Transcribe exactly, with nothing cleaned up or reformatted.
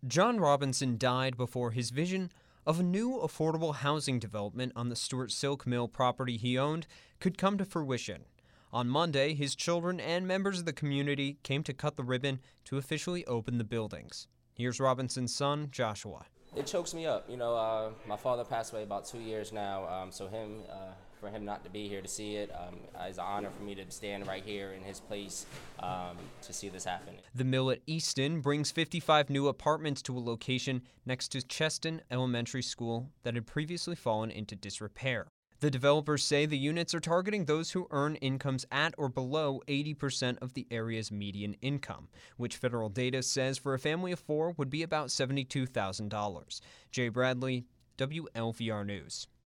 John Robinson died before his vision of a new affordable housing development on the Stuart Silk Mill property he owned could come to fruition. On Monday, his children and members of the community came to cut the ribbon to officially open the buildings. Here's Robinson's son, Joshua. It chokes me up. You know, uh, my father passed away about two years now, um, so him, uh, for him not to be here to see it, um, is an honor for me to stand right here in his place um, to see this happen. The mill at Easton brings fifty-five new apartments to a location next to Cheston Elementary School that had previously fallen into disrepair. The developers say the units are targeting those who earn incomes at or below eighty percent of the area's median income, which federal data says for a family of four would be about seventy-two thousand dollars. Jay Bradley, W L V R News.